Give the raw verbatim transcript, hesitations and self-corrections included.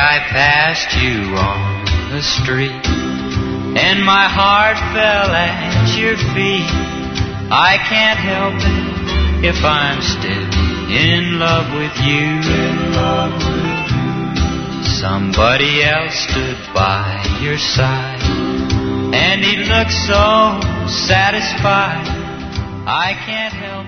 I passed you on the street, and my heart fell at your feet. I can't help it if I'm still in love with you. In love with you. Somebody else stood by your side, and he looked so satisfied. I can't help